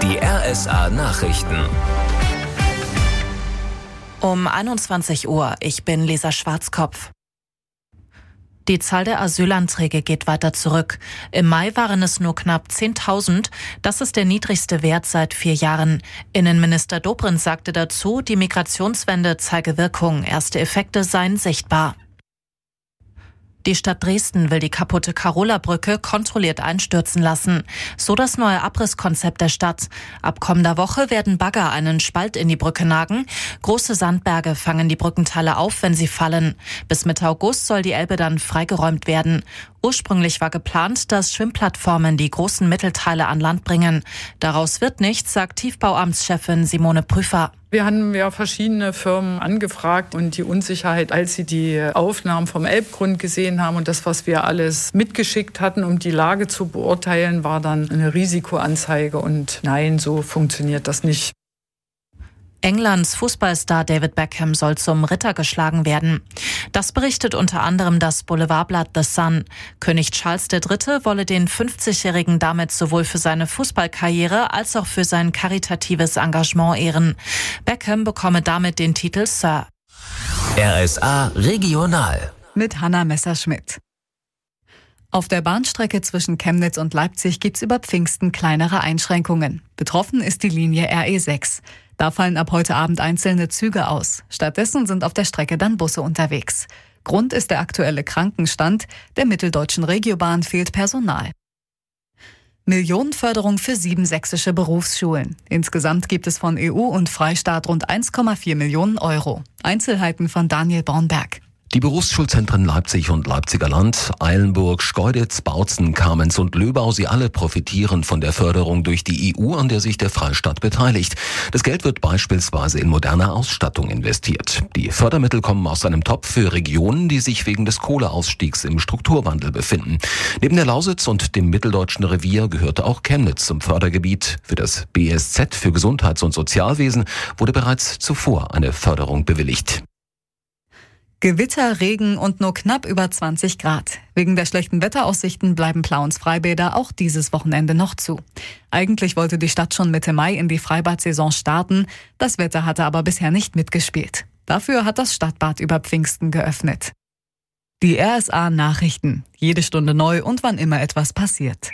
Die RSA Nachrichten. Um 21 Uhr, ich bin Lisa Schwarzkopf. Die Zahl der Asylanträge geht weiter zurück. Im Mai waren es nur knapp 10.000. Das ist der niedrigste Wert seit 4 Jahren. Innenminister Dobrindt sagte dazu, die Migrationswende zeige Wirkung. Erste Effekte seien sichtbar. Die Stadt Dresden will die kaputte Karola-Brücke kontrolliert einstürzen lassen. So das neue Abrisskonzept der Stadt. Ab kommender Woche werden Bagger einen Spalt in die Brücke nagen. Große Sandberge fangen die Brückenteile auf, wenn sie fallen. Bis Mitte August soll die Elbe dann freigeräumt werden. Ursprünglich war geplant, dass Schwimmplattformen die großen Mittelteile an Land bringen. Daraus wird nichts, sagt Tiefbauamtschefin Simone Prüfer. Wir haben ja verschiedene Firmen angefragt und die Unsicherheit, als sie die Aufnahmen vom Elbgrund gesehen haben und das, was wir alles mitgeschickt hatten, um die Lage zu beurteilen, war dann eine Risikoanzeige. Und nein, so funktioniert das nicht. Englands Fußballstar David Beckham soll zum Ritter geschlagen werden. Das berichtet unter anderem das Boulevardblatt The Sun. König Charles III. Wolle den 50-Jährigen damit sowohl für seine Fußballkarriere als auch für sein karitatives Engagement ehren. Beckham bekomme damit den Titel Sir. RSA Regional. Mit Hanna Messerschmidt. Auf der Bahnstrecke zwischen Chemnitz und Leipzig gibt's über Pfingsten kleinere Einschränkungen. Betroffen ist die Linie RE6. Da fallen ab heute Abend einzelne Züge aus. Stattdessen sind auf der Strecke dann Busse unterwegs. Grund ist der aktuelle Krankenstand. Der Mitteldeutschen Regiobahn fehlt Personal. Millionenförderung für 7 sächsische Berufsschulen. Insgesamt gibt es von EU und Freistaat rund 1,4 Millionen Euro. Einzelheiten von Daniel Bornberg. Die Berufsschulzentren Leipzig und Leipziger Land, Eilenburg, Schkeuditz, Bautzen, Kamenz und Löbau, sie alle profitieren von der Förderung durch die EU, an der sich der Freistaat beteiligt. Das Geld wird beispielsweise in moderne Ausstattung investiert. Die Fördermittel kommen aus einem Topf für Regionen, die sich wegen des Kohleausstiegs im Strukturwandel befinden. Neben der Lausitz und dem Mitteldeutschen Revier gehörte auch Chemnitz zum Fördergebiet. Für das BSZ für Gesundheits- und Sozialwesen wurde bereits zuvor eine Förderung bewilligt. Gewitter, Regen und nur knapp über 20 Grad. Wegen der schlechten Wetteraussichten bleiben Plauens Freibäder auch dieses Wochenende noch zu. Eigentlich wollte die Stadt schon Mitte Mai in die Freibad-Saison starten. Das Wetter hatte aber bisher nicht mitgespielt. Dafür hat das Stadtbad über Pfingsten geöffnet. Die RSA Nachrichten. Jede Stunde neu und wann immer etwas passiert.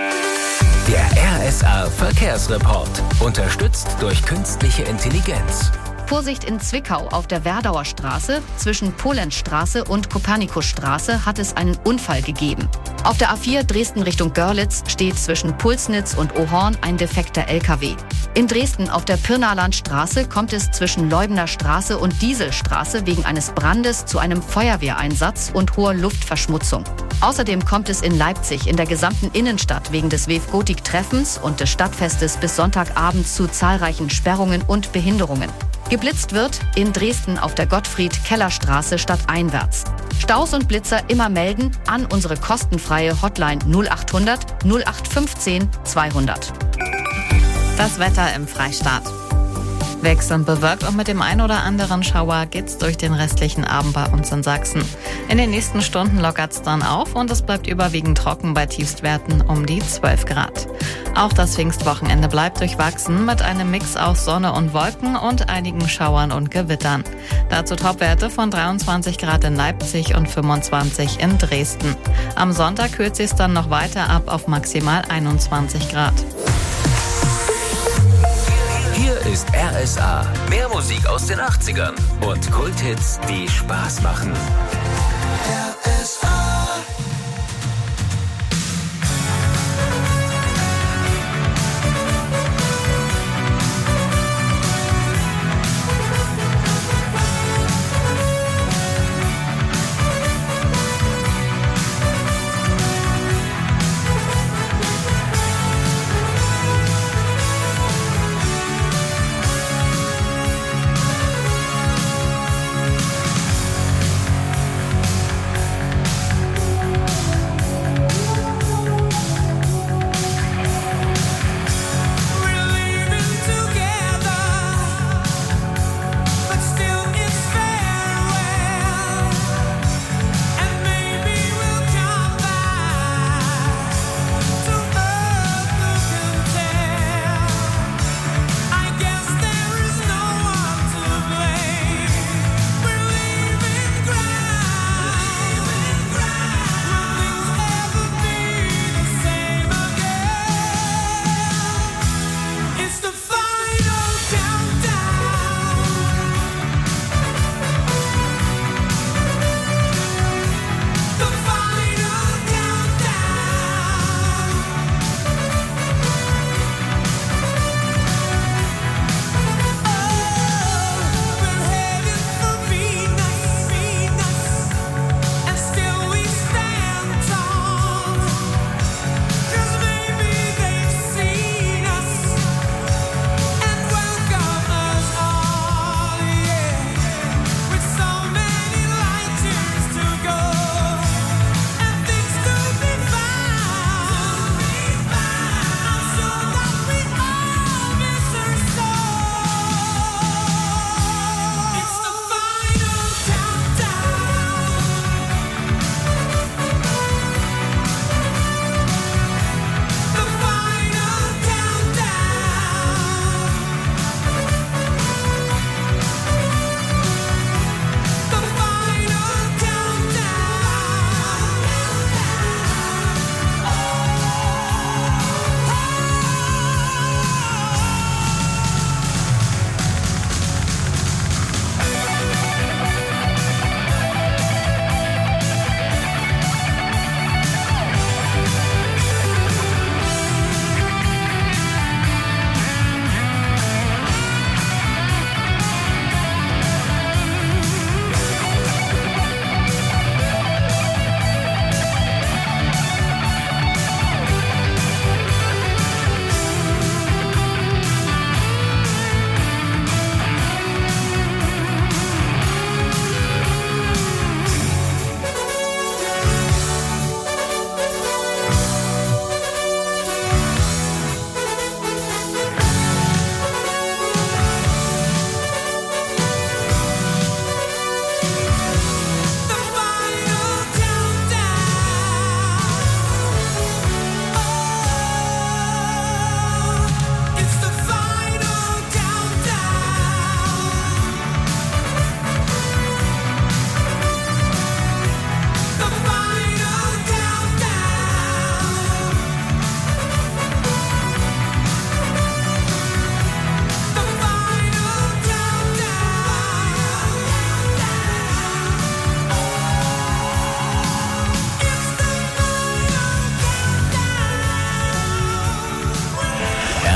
Der RSA Verkehrsreport. Unterstützt durch künstliche Intelligenz. Vorsicht in Zwickau auf der Werdauer Straße. Zwischen Polenzstraße und Kopernikusstraße hat es einen Unfall gegeben. Auf der A4 Dresden Richtung Görlitz steht zwischen Pulsnitz und Ohorn ein defekter LKW. In Dresden auf der Pirnalandstraße kommt es zwischen Leubener Straße und Dieselstraße wegen eines Brandes zu einem Feuerwehreinsatz und hoher Luftverschmutzung. Außerdem kommt es in Leipzig in der gesamten Innenstadt wegen des WEF-Gotik-Treffens und des Stadtfestes bis Sonntagabend zu zahlreichen Sperrungen und Behinderungen. Geblitzt wird in Dresden auf der Gottfried-Keller-Straße stadteinwärts. Staus und Blitzer immer melden an unsere kostenfreie Hotline 0800 0815 200. Das Wetter im Freistaat. Wechselnd bewölkt und mit dem ein oder anderen Schauer geht's durch den restlichen Abend bei uns in Sachsen. In den nächsten Stunden lockert's dann auf und es bleibt überwiegend trocken bei Tiefstwerten um die 12 Grad. Auch das Pfingstwochenende bleibt durchwachsen mit einem Mix aus Sonne und Wolken und einigen Schauern und Gewittern. Dazu Topwerte von 23 Grad in Leipzig und 25 in Dresden. Am Sonntag kühlt sich's dann noch weiter ab auf maximal 21 Grad. Hier ist RSA. Mehr Musik aus den 80ern und Kulthits, die Spaß machen. RSA.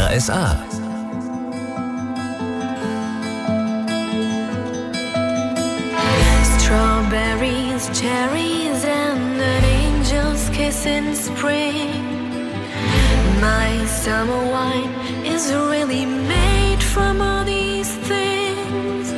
RSA. Strawberries, cherries and an angel's kiss in spring. My summer wine is really made from all these things.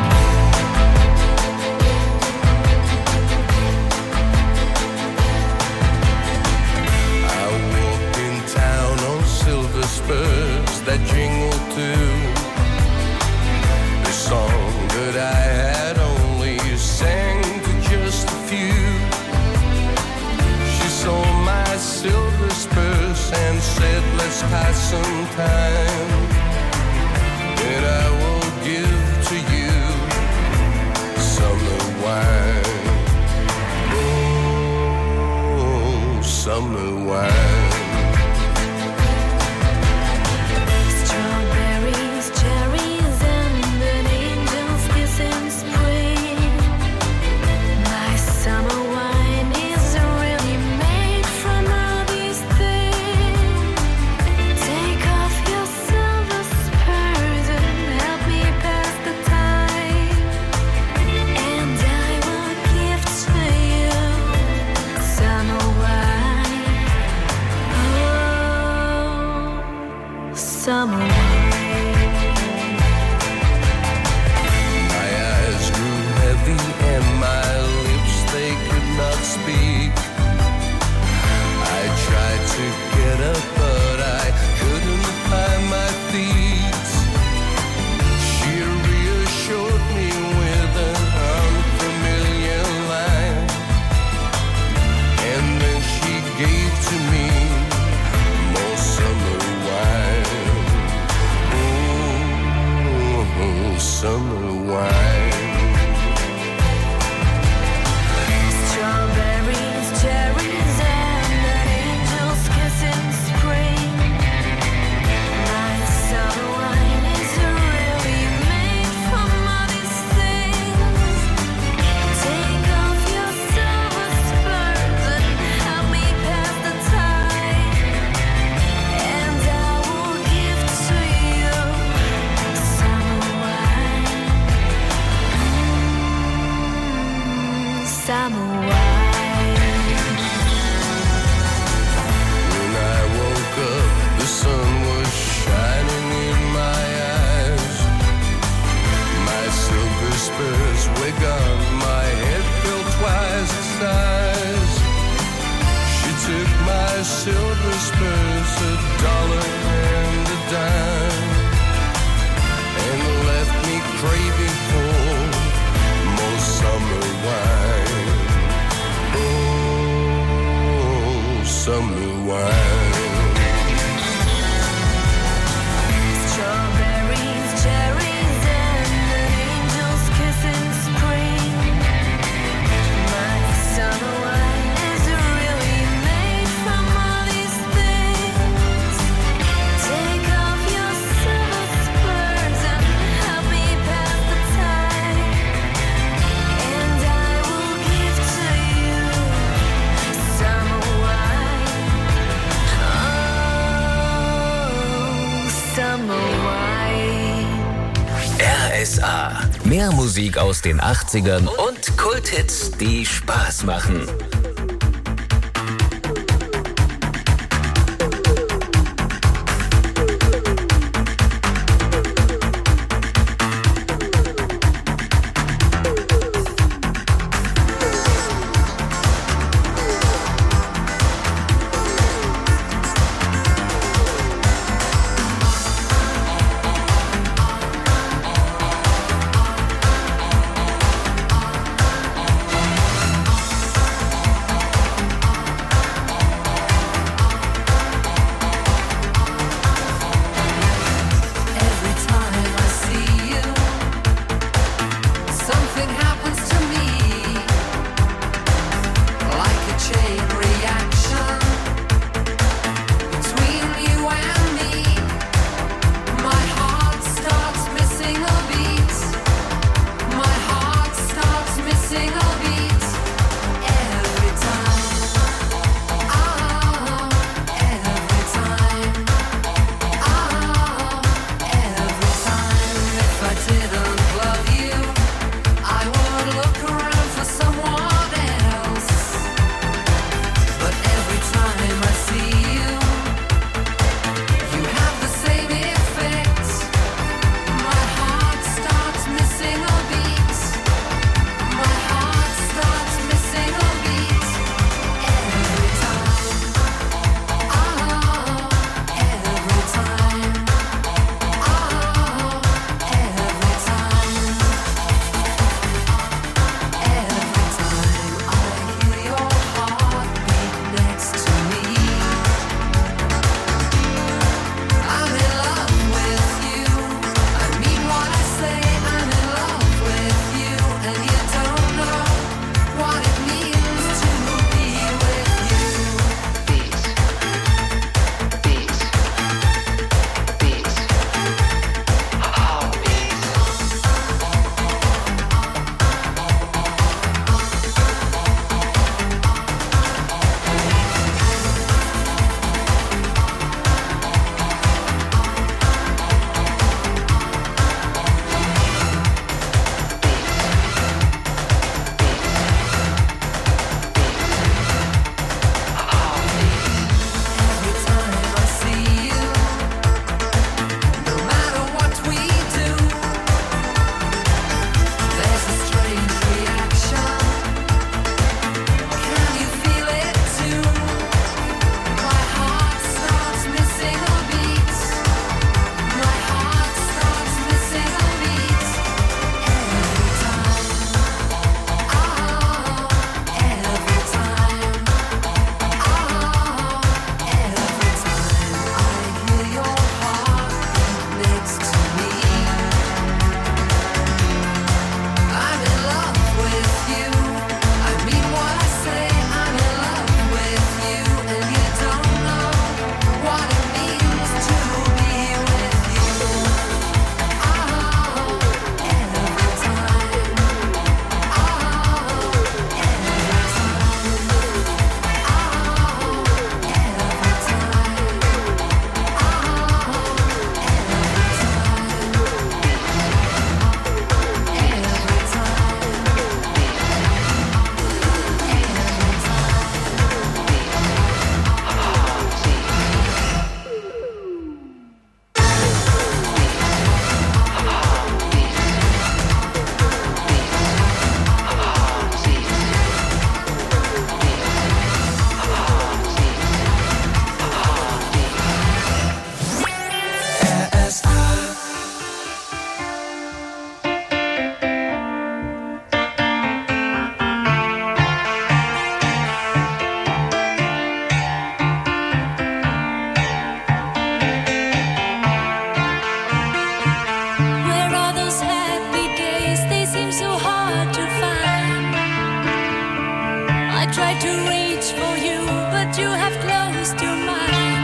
I walked in town on silver spurs that jingle too. The song that I had only sang to just a few. She saw my silver spurs and said, let's pass some time. And I will give to you summer wine. Oh, summer wine. Strawberries, cherries and an angel's kiss in spring. My summer wine is really made from all these things. Take off your silver spurs and help me pass the time. And I will give to you summer wine. Oh, summer wine. My eyes grew heavy and my lips, they could not speak. I tried to get up, but I couldn't find my feet. She reassured me with an unfamiliar line, and then she gave to me more summer wine. Oh, summer wine. Strawberries, cherries, and an angel's kiss in spring. My summer wine is really made from all these things. Take off your silver spurs and help me pass the time. And I will give to you summer wine. Summer wine. When I woke up, the sun was shining in my eyes. My silver spurs were gone, my head felt twice the size. She took my silver spurs, $1 and a dime, and left me craving for more summer wine. Oh, summer wine. Strawberries, cherries, and an angel's kiss in spring. My summer wine is really made from all these things. Take off your silver spurs and help me pass the time. And I will give to you summer wine. Oh, summer wine. RSA. Mehr Musik aus den 80ern und Kulthits, die Spaß machen. you have closed your mind.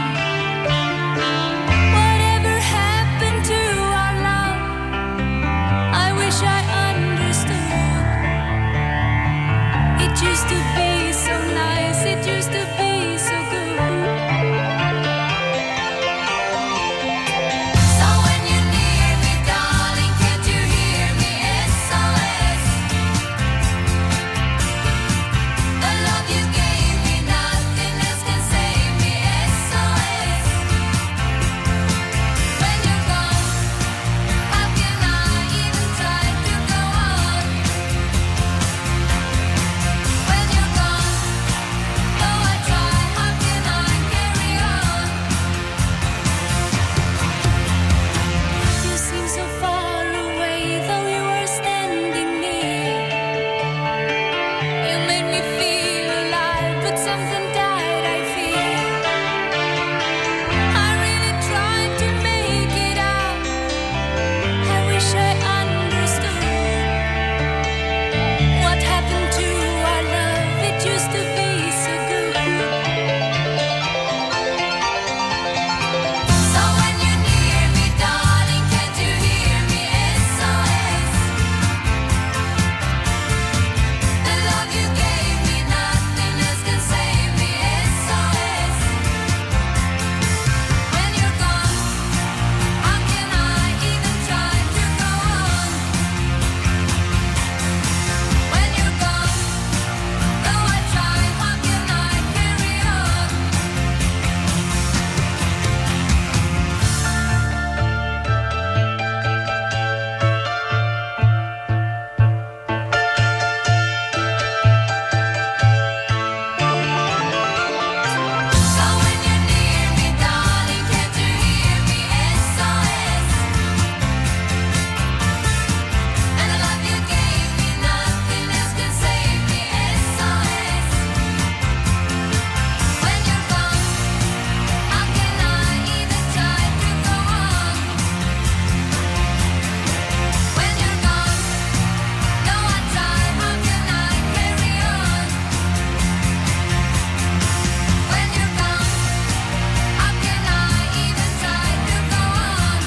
Whatever happened to our love? I wish I understood. It used to be so nice, it used to be so good. So when you're near me, darling, can't you hear me? SOS. The love you gave me, nothing else can save me. SOS. When you're gone, how can I even try to go on? When you're gone, though I try, how can I carry on? You seem so far away, though you were standing near. You made me feel alive, but something died, I fear. I really tried to make it out. I wish I understood. What happened to our love? It used to be so good. So when you're near me, darling, can't you hear me? SOS. The love you gave me, nothing else can save me. SOS. When you're gone, how can I even try to go on? When you're gone, though I try, how can I carry on? So when you're near me, darling, can't you hear me? SOS. And the love you gave me, nothing else can save me. SOS. When you're gone, how can I even try to go on? When you're gone, though I try, how can I carry on? When you're gone, how can I even try to go on?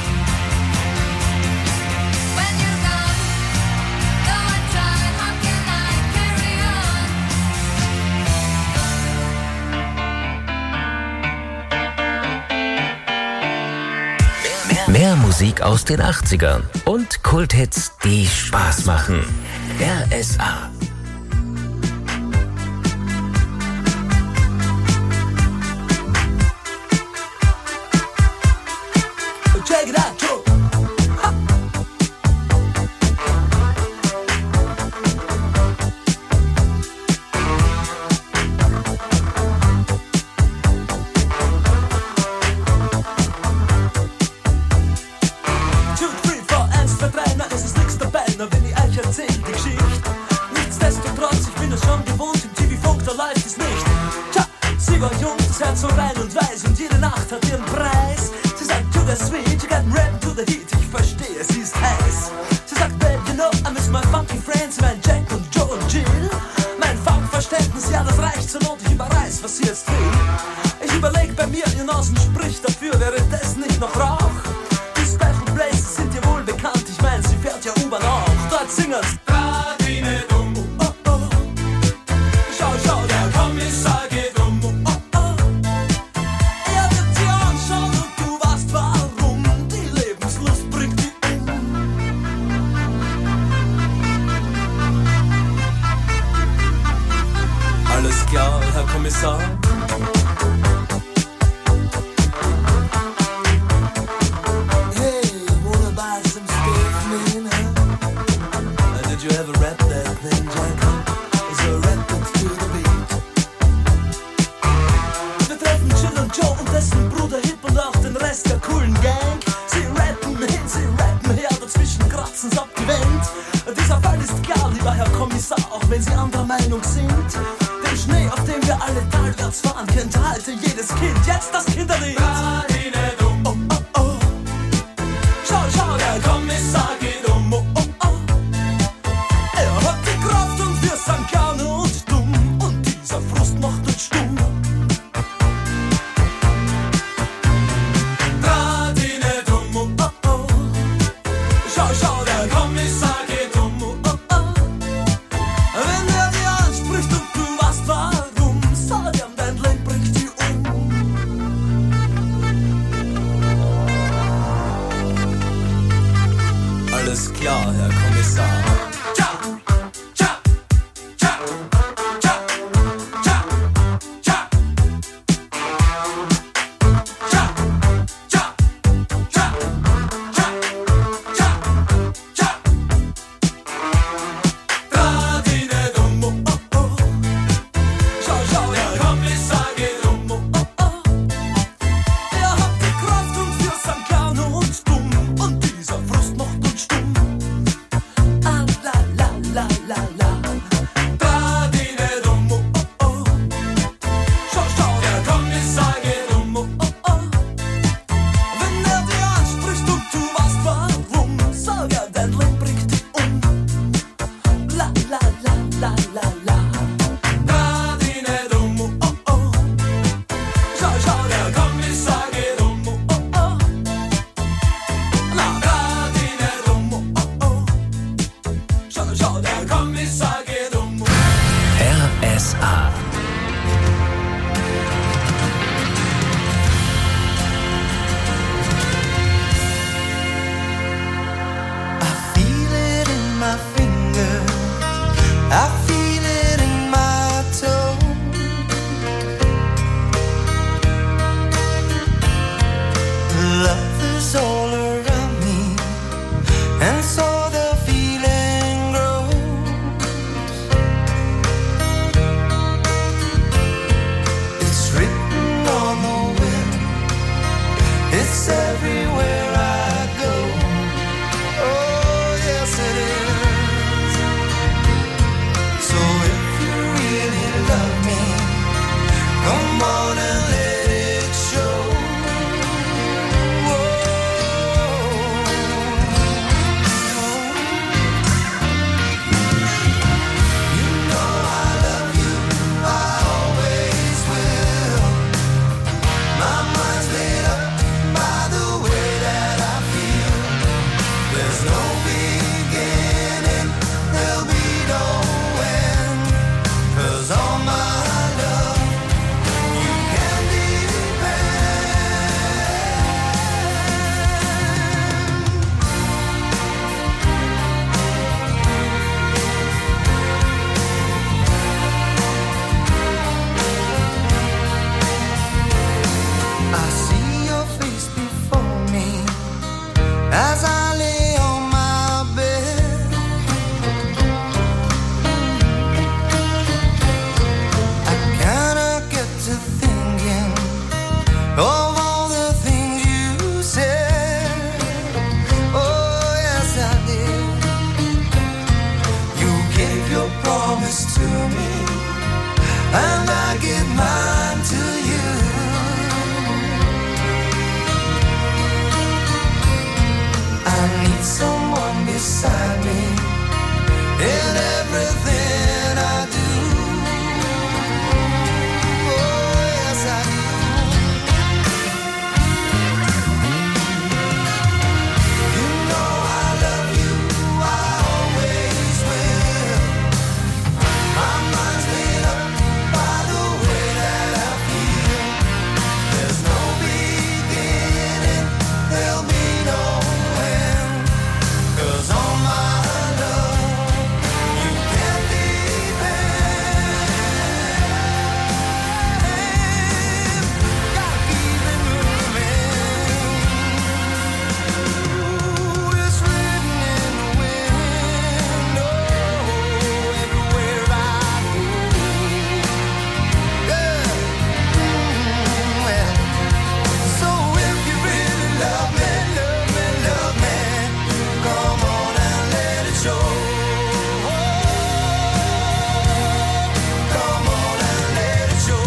When you're gone, though I try, how can I carry on? Mehr Musik aus den 80ern und Kulthits, die Spaß machen. RSA. Check it out, Joe. Two, three, four, 1, 2, 3, na es ist nix dabei, na wenn ich euch erzähl die Geschichte. Nichtsdestotrotz, ich bin es schon gewohnt, im TV-Funk, da läuft es nicht. Tja, sie war jung, das Herz so rein und weiß und jede Nacht hat ihren Preis. Sie sagt, to the sweet, you got rap to the heat, ich verstehe, sie ist heiß. Sie sagt, babe, you know, I miss my funky friends, mein Jack und Joe und Jill. Mein Funkverständnis, ja, das reicht zur Not, ich überreiß, was sie jetzt will. Ich überleg bei mir, ihr Nasen spricht dafür, wäre das nicht noch Rauch? Die Special Places sind dir wohl bekannt, ich mein, sie fährt ja U-Bahn auch. Dort singen's. Radine dumm. Oh, oh. Schau, schau, der Kommissar geht um. Oh, oh. Er wird dir anschauen und du weißt warum. Die Lebenslust bringt die um. Alles klar, Herr Kommissar. Hey, wanna buy some steak, man, huh? Did you ever rap that thing, Jack? So rap it to the beat. Wir treffen Jill und Joe und dessen Bruder Hip und auch den Rest der coolen Gang. Sie rappen hin, sie rappen her, dazwischen kratzen's ab die Wand. Dieser Fall ist klar, lieber Herr Kommissar, auch wenn Sie anderer Meinung sind. Den Schnee, auf dem wir alle talwärts fahren, kennt heute jedes Kind. Jetzt das Kinderlied. Oh, oh, oh. Schau, schau, der Kommissar geht um. Oh, oh, oh. Er hat die Kraft und wir sind gerne und dumm. Und dieser Frust macht uns stumm. Come on and let it show. You know I love you, I always will. My mind's made up by the way that I feel. There's no beginning, there'll be no end. 'Cause all my love, you can depend. I see your face before me as I lay on my bed. I kinda get to thinking of all the things you said. Oh, yes, I did. You gave your promise to me, and I give mine to you. I need someone beside me in everything I do. Oh, yes, I do. You know I love you, I always will. My mind's made up by the way that I feel. There's no beginning, there'll be no end. 'Cause all my love, you can depend. Gotta keep it moving. Ooh, it's written in the wind. Oh, everywhere I go. Yeah. Well, so if you really love me, love me, love me, come on and let it show. Come on and let it show.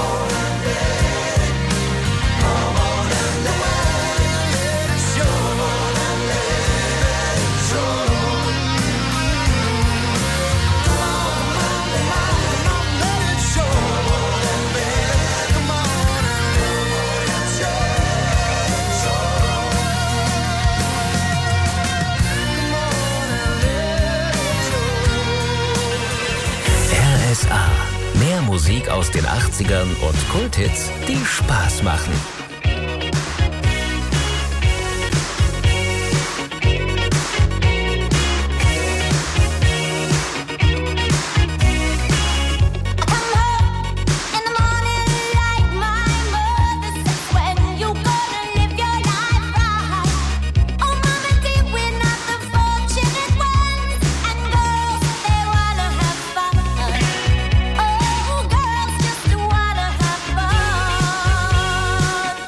Come on and let it show. Let it show. Come on and let it show. Come on and let it show. RSA. Mehr Musik aus den 80ern und Kulthits, die Spaß machen. Oh, girls just wanna have fun.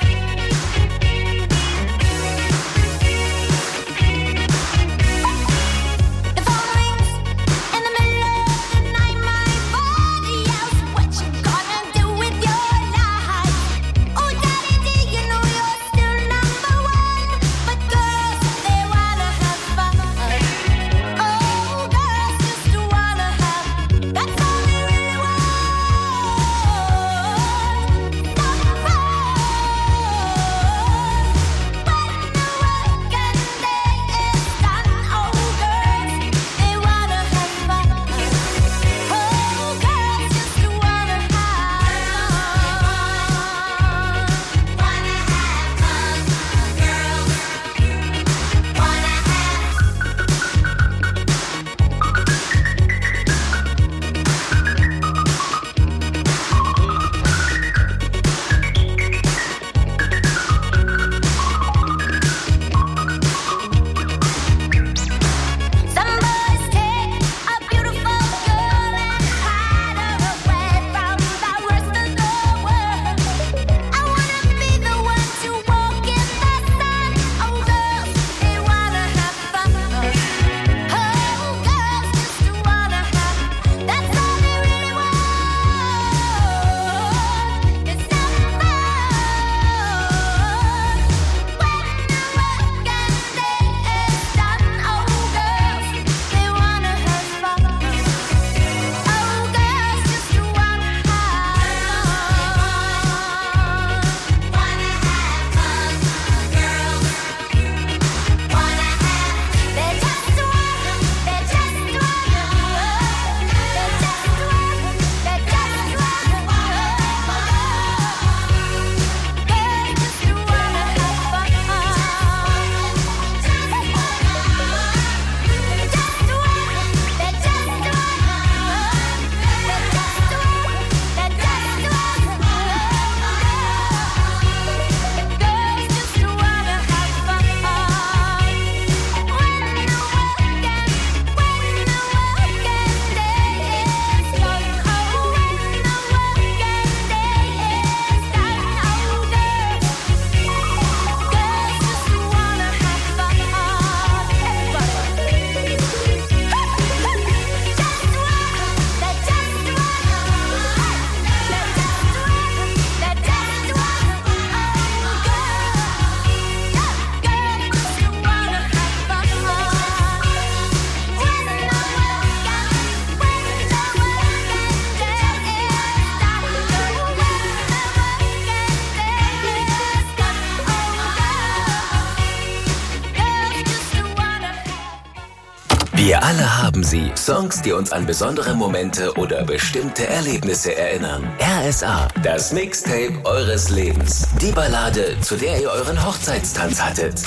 Wir alle haben sie. Songs, die uns an besondere Momente oder bestimmte Erlebnisse erinnern. RSA, das Mixtape eures Lebens. Die Ballade, zu der ihr euren Hochzeitstanz hattet.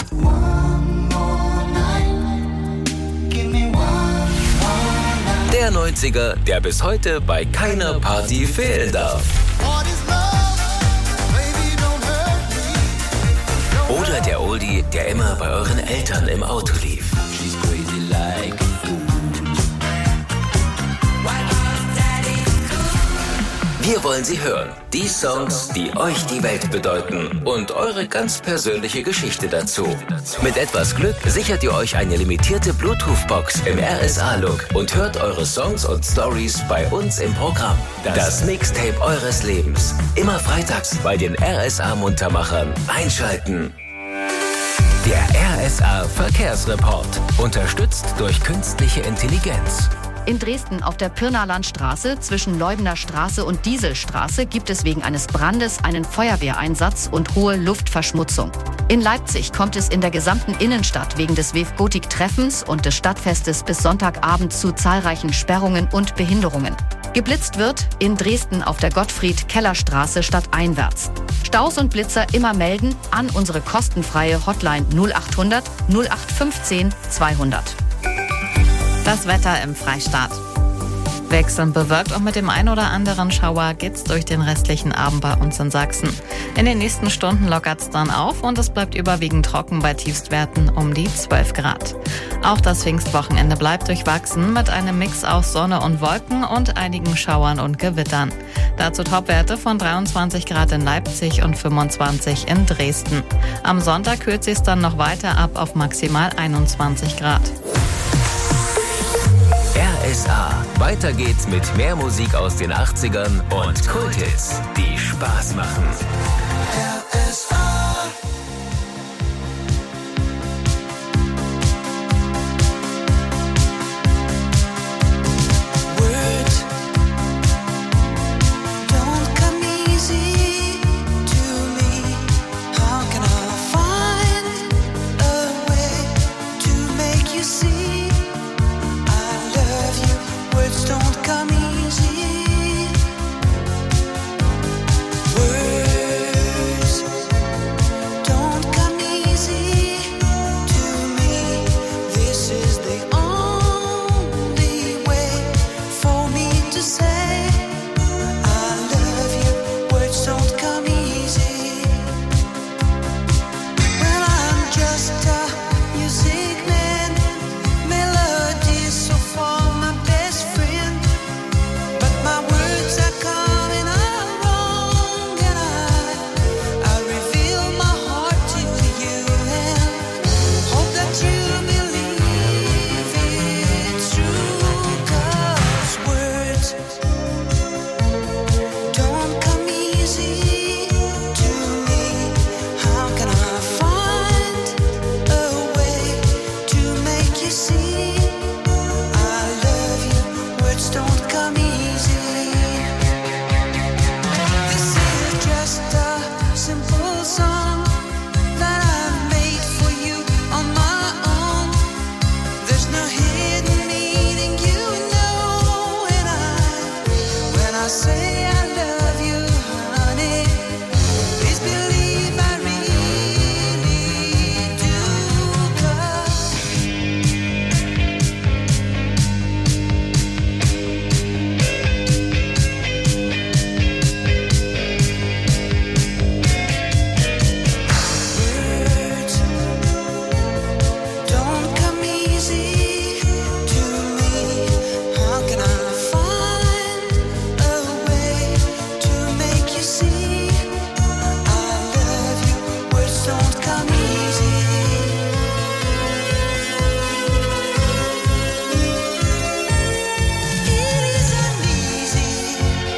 Der 90er, der bis heute bei keiner Party fehlen darf. Oder der Oldie, der immer bei euren Eltern im Auto lief. Wir wollen sie hören. Die Songs, die euch die Welt bedeuten und eure ganz persönliche Geschichte dazu. Mit etwas Glück sichert ihr euch eine limitierte Bluetooth-Box im RSA-Look und hört eure Songs und Stories bei uns im Programm. Das Mixtape eures Lebens. Immer freitags bei den RSA-Muntermachern. Einschalten. Der RSA Verkehrsreport. Unterstützt durch künstliche Intelligenz. In Dresden auf der Pirnalandstraße zwischen Leubener Straße und Dieselstraße gibt es wegen eines Brandes einen Feuerwehreinsatz und hohe Luftverschmutzung. In Leipzig kommt es in der gesamten Innenstadt wegen des WEF-Gotik-Treffens und des Stadtfestes bis Sonntagabend zu zahlreichen Sperrungen und Behinderungen. Geblitzt wird in Dresden auf der Gottfried-Keller-Straße stadteinwärts. Staus und Blitzer immer melden an unsere kostenfreie Hotline 0800 0815 200. Das Wetter im Freistaat. Wechselnd bewölkt und mit dem ein oder anderen Schauer geht's durch den restlichen Abend bei uns in Sachsen. In den nächsten Stunden lockert's dann auf und es bleibt überwiegend trocken bei Tiefstwerten um die 12 Grad. Auch das Pfingstwochenende bleibt durchwachsen mit einem Mix aus Sonne und Wolken und einigen Schauern und Gewittern. Dazu Topwerte von 23 Grad in Leipzig und 25 in Dresden. Am Sonntag kühlt sich's dann noch weiter ab auf maximal 21 Grad. RSA. Weiter geht's mit mehr Musik aus den 80ern und Kulthits, die Spaß machen. RSA. Words don't come easy to me. How can I find a way to make you see? Words don't come easy. Words don't come easy to me. This is the only way for me to say I love you. Words don't come easy. Well, I'm just a music man. Melodies so far my best friend, but my words are coming out wrong, and I reveal my heart to you and hope that you believe it's true. 'Cause words don't come easy to me. How can I find a way to make you see? Words don't come easy. This is just a simple song that I made for you on my own. There's no hidden meaning, you know, and when I say I love you, honey, please believe I really do. 'Cause words don't come easy to me. How can I find a way to make you see I love you? Words don't come easy. It isn't easy.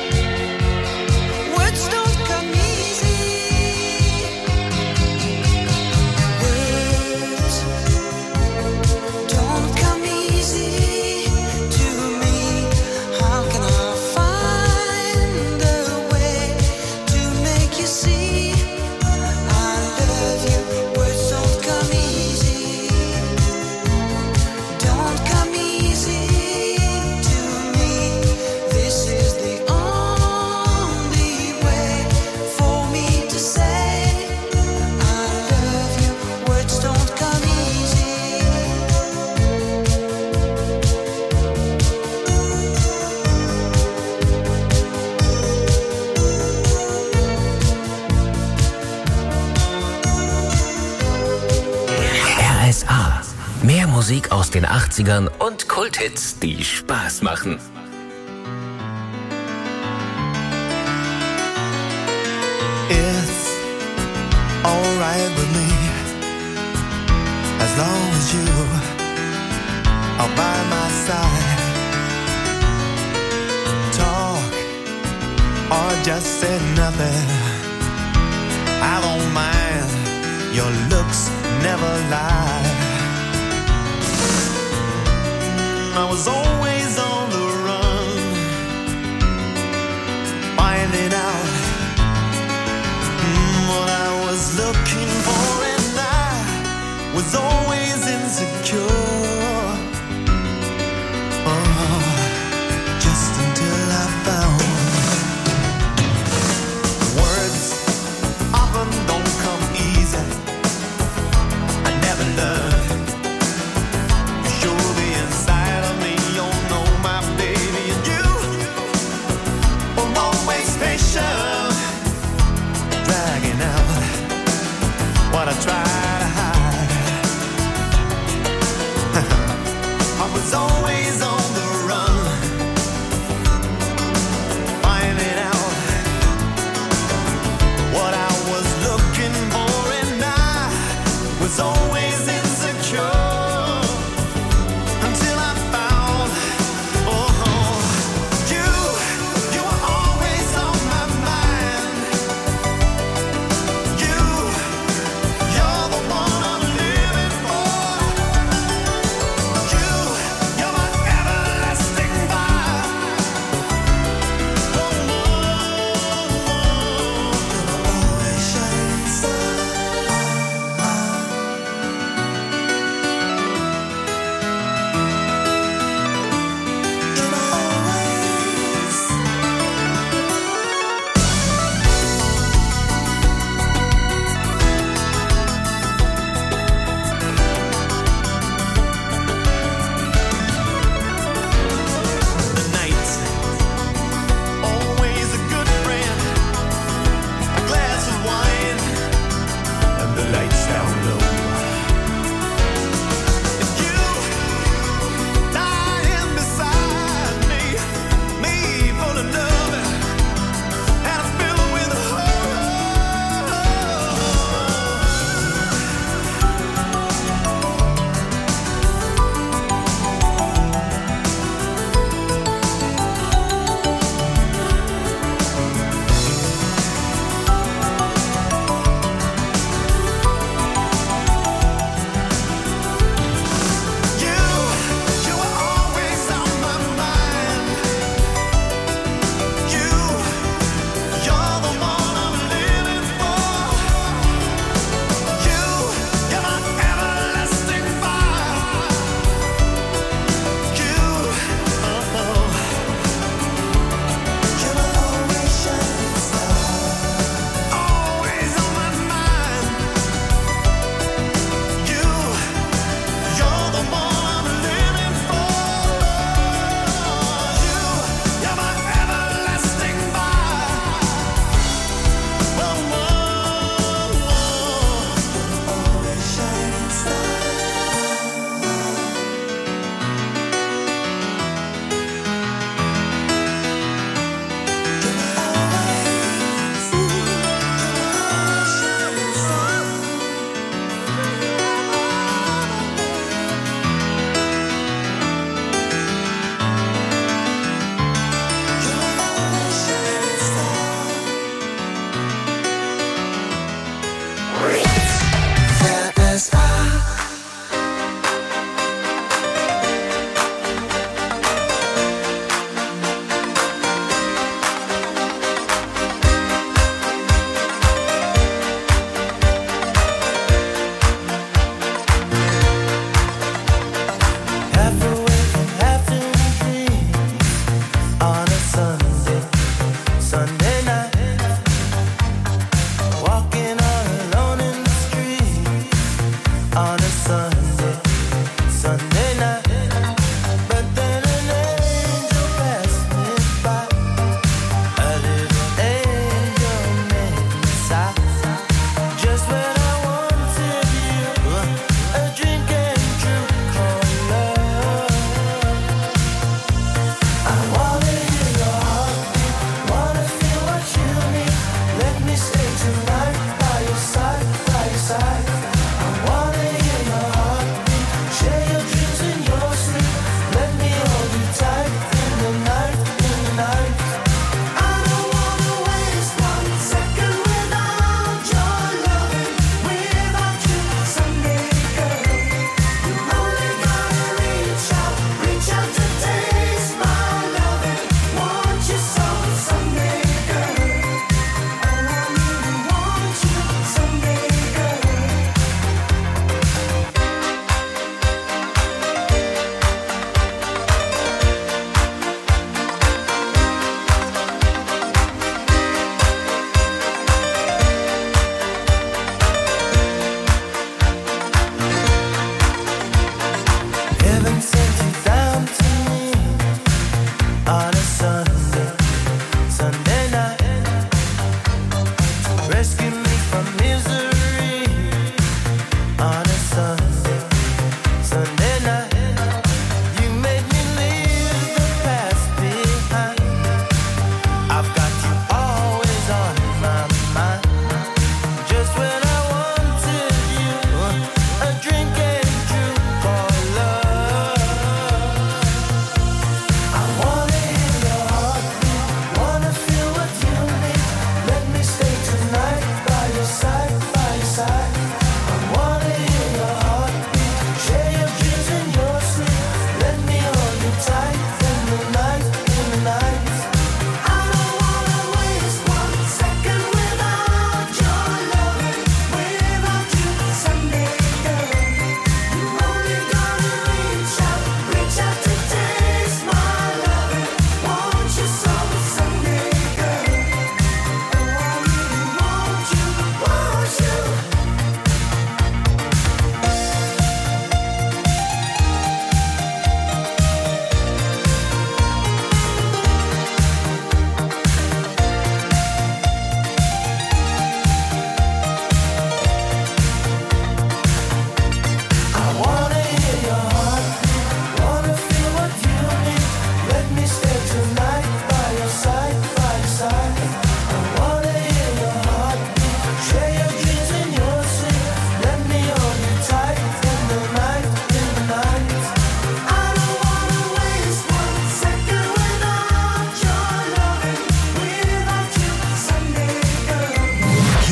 Words don't come easy. Words don't come easy to me. How can I find a way to make you see I love you? Words don't come easy. Don't come easy. Musik aus den 80ern und Kulthits, die Spaß machen. It's alright with me, as long as you are by my side. Talk or just say nothing, I don't mind, your looks never lie. I was always on the run, finding out what I was looking for, and I was always insecure. Just until I found words often don't come easy. I never learned. Show the inside of me, you'll know my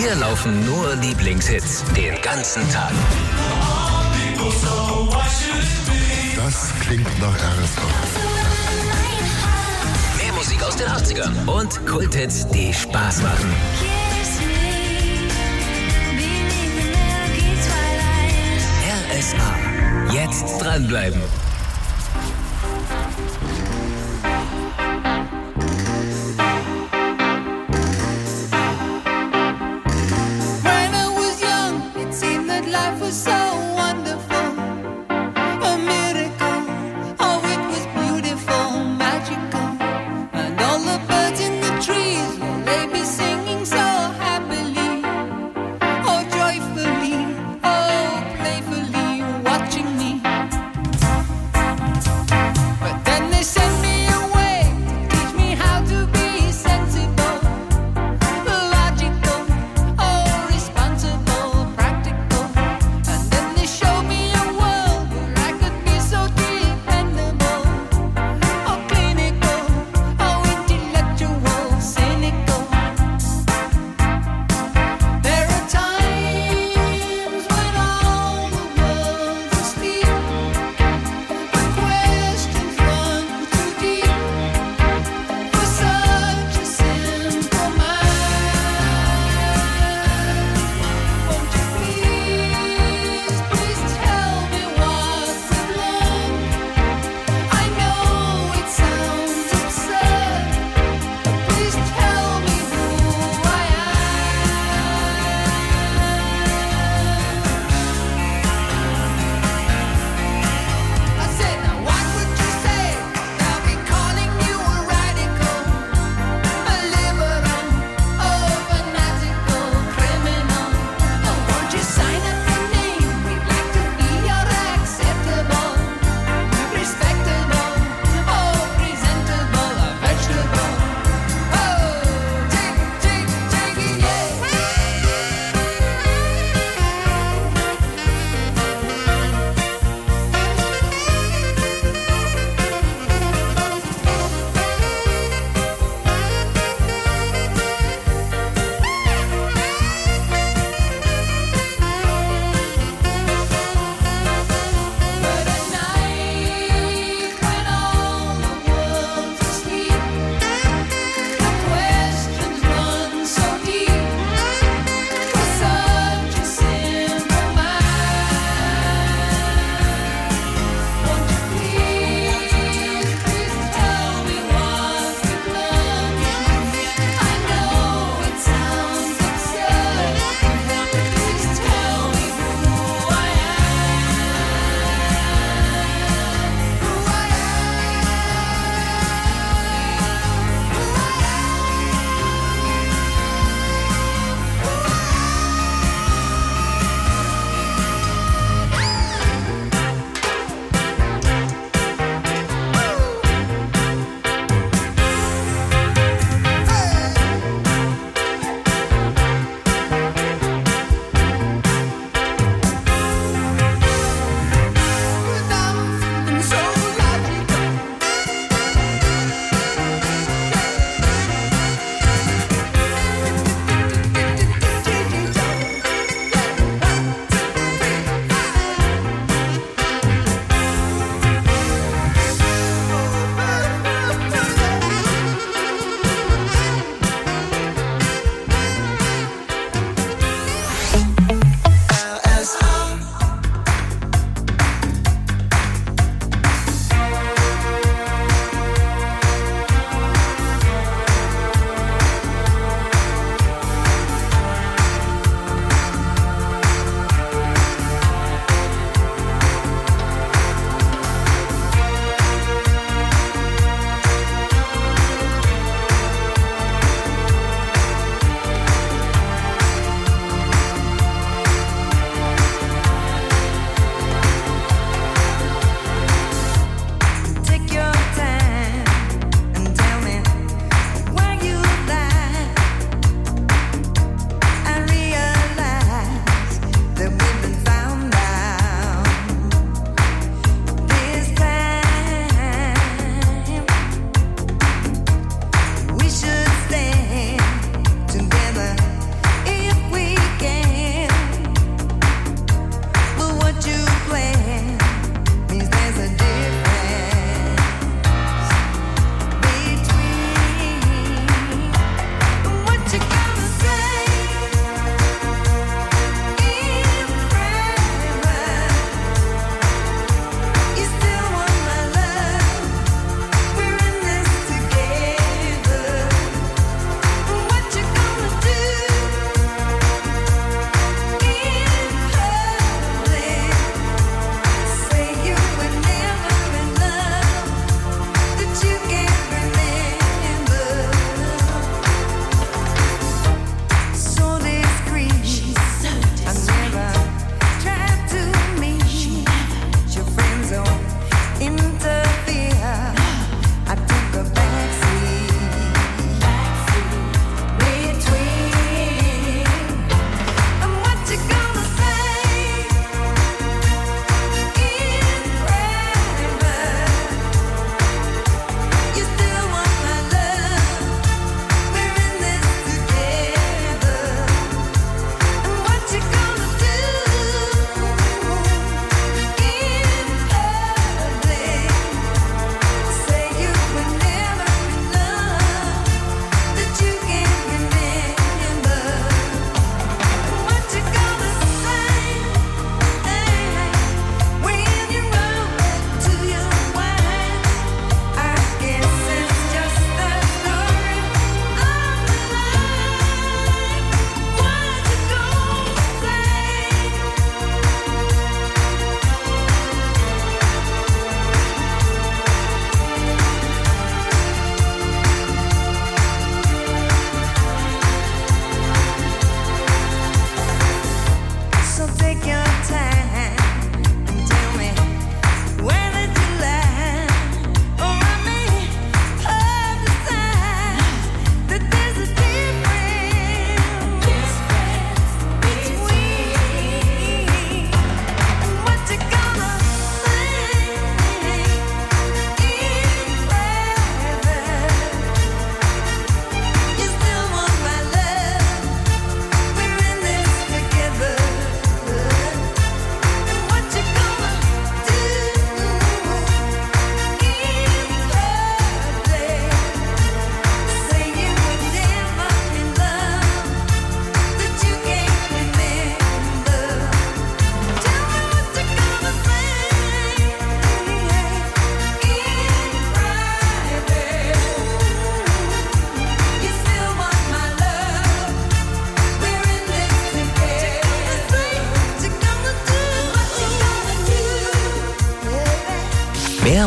Hier laufen nur Lieblingshits den ganzen Tag. Das klingt nach RSA. Mehr Musik aus den 80ern und Kulthits, die Spaß machen. RSA. Jetzt dranbleiben. When I was young, it seemed that life was so wonderful. A miracle, oh, it was beautiful, magical. And all the birds in the trees, well, they be singing so happily. Oh, joyfully, oh, playfully, watching me.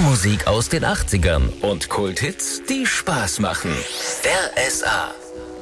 Musik aus den 80ern und Kulthits, die Spaß machen. RSA.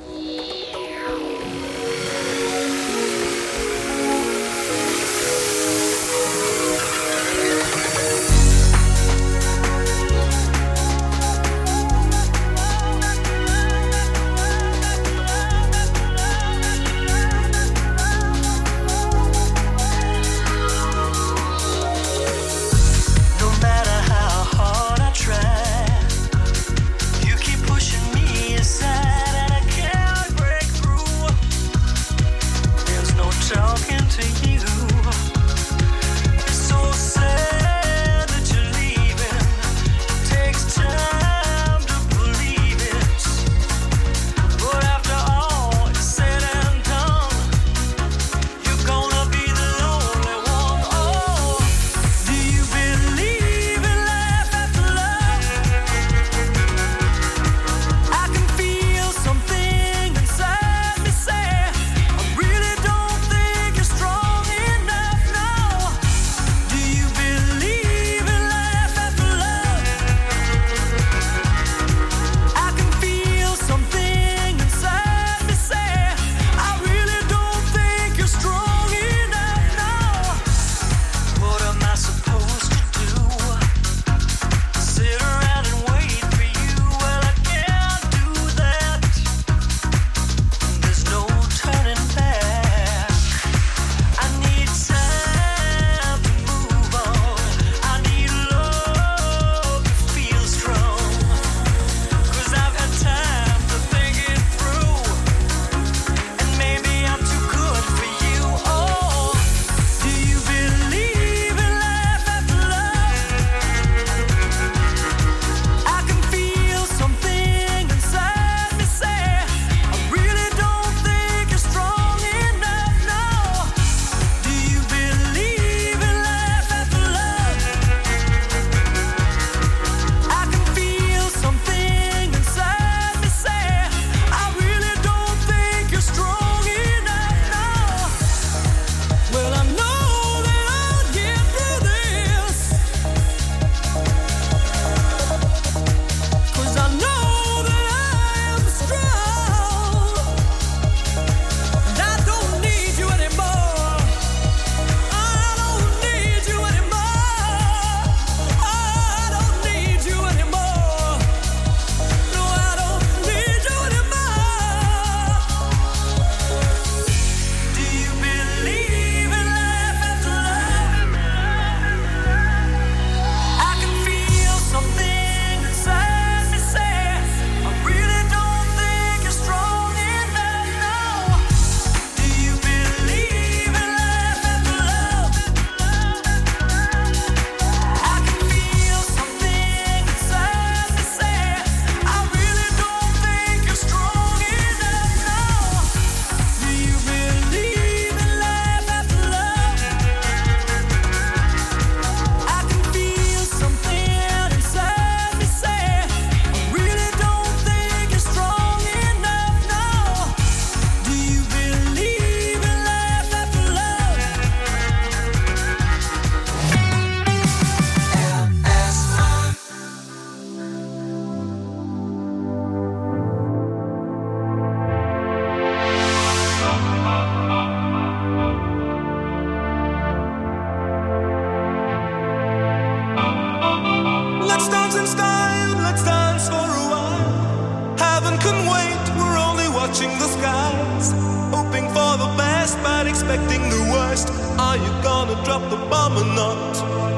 expecting the worst. Are you gonna drop the bomb or not?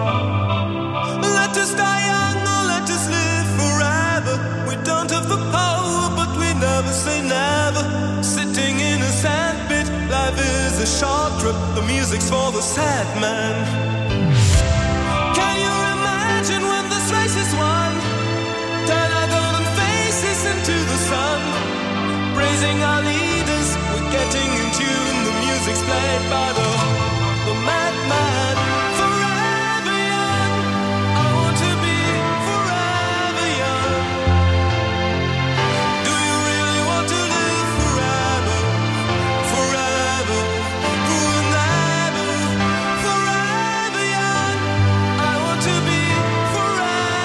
Let us die young or let us live forever. We don't have the power, but we never say never. Sitting in a sandpit, life is a short trip. The music's for the sad man. Can you imagine when this race is won? Turn our golden faces into the sun. Praising our leaders, we're getting in tune. The music's played by the madman. Forever young, I want to be forever young. Do you really want to live forever? Forever, forever, forever young. I want to be forever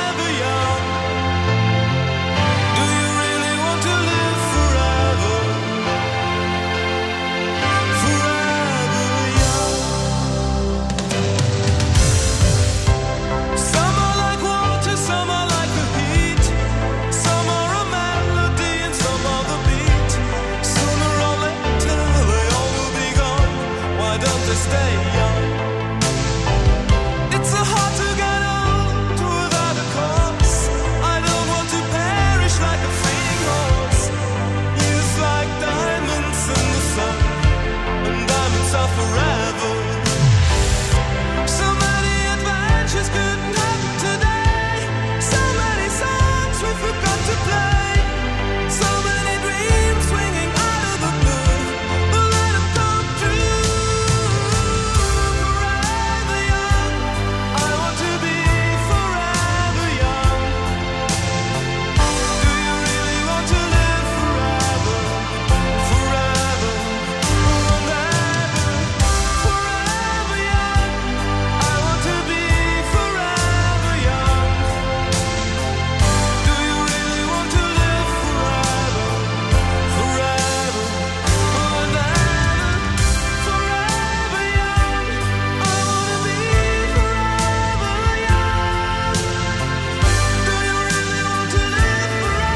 stay young. It's so hard to get old without a cause. I don't want to perish like a fleeing horse. Youth like diamonds in the sun, and diamonds are forever. So many adventures couldn't happen today. So many songs we forgot to play. So many dreams swinging out of the blue. But let them come true. Forever young, I want to be forever young. Do you really want to live forever? Forever, forever, forever young. I want to be forever young. Do you really want to live forever? Forever, forever, forever young. I want to be forever young. Do you really want to live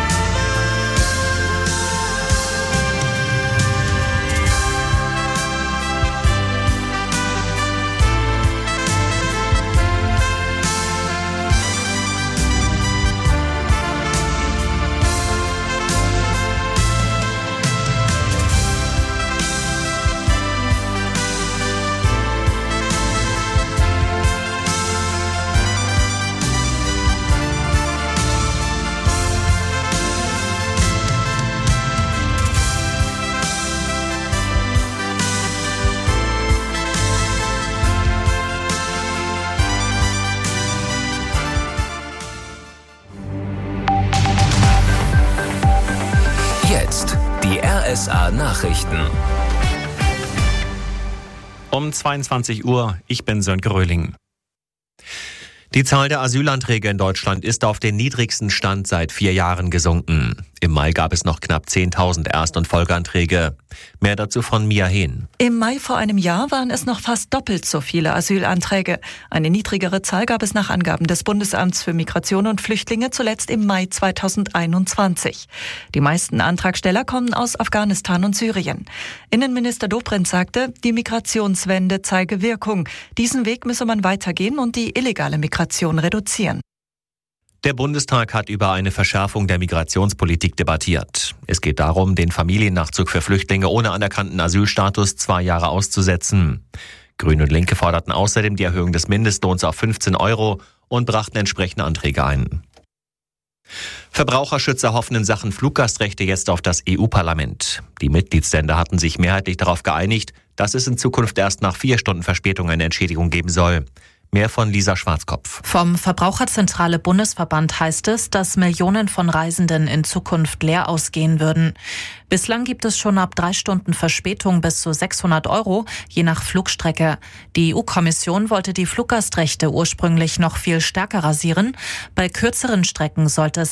Jetzt die RSA-Nachrichten. Um 22 Uhr, ich bin Sönke Röhling. Die Zahl der Asylanträge in Deutschland ist auf den niedrigsten Stand seit 4 Jahren gesunken. Im Mai gab es noch knapp 10.000 Erst- und Folgeanträge. Mehr dazu von Mia Hehn. Im Mai vor einem Jahr waren es noch fast doppelt so viele Asylanträge. Eine niedrigere Zahl gab es nach Angaben des Bundesamts für Migration und Flüchtlinge zuletzt im Mai 2021. Die meisten Antragsteller kommen aus Afghanistan und Syrien. Innenminister Dobrindt sagte, die Migrationswende zeige Wirkung. Diesen Weg müsse man weitergehen und die illegale Migration reduzieren. Der Bundestag hat über eine Verschärfung der Migrationspolitik debattiert. Es geht darum, den Familiennachzug für Flüchtlinge ohne anerkannten Asylstatus 2 Jahre auszusetzen. Grüne und Linke forderten außerdem die Erhöhung des Mindestlohns auf 15 € und brachten entsprechende Anträge ein. Verbraucherschützer hoffen in Sachen Fluggastrechte jetzt auf das EU-Parlament. Die Mitgliedsländer hatten sich mehrheitlich darauf geeinigt, dass es in Zukunft erst nach 4 Stunden Verspätung eine Entschädigung geben soll. Mehr von Lisa Schwarzkopf. Vom Verbraucherzentrale Bundesverband heißt es, dass Millionen von Reisenden in Zukunft leer ausgehen würden. Bislang gibt es schon ab 3 Stunden Verspätung bis zu 600 €, je nach Flugstrecke. Die EU-Kommission wollte die Fluggastrechte ursprünglich noch viel stärker rasieren. Bei kürzeren Strecken sollte es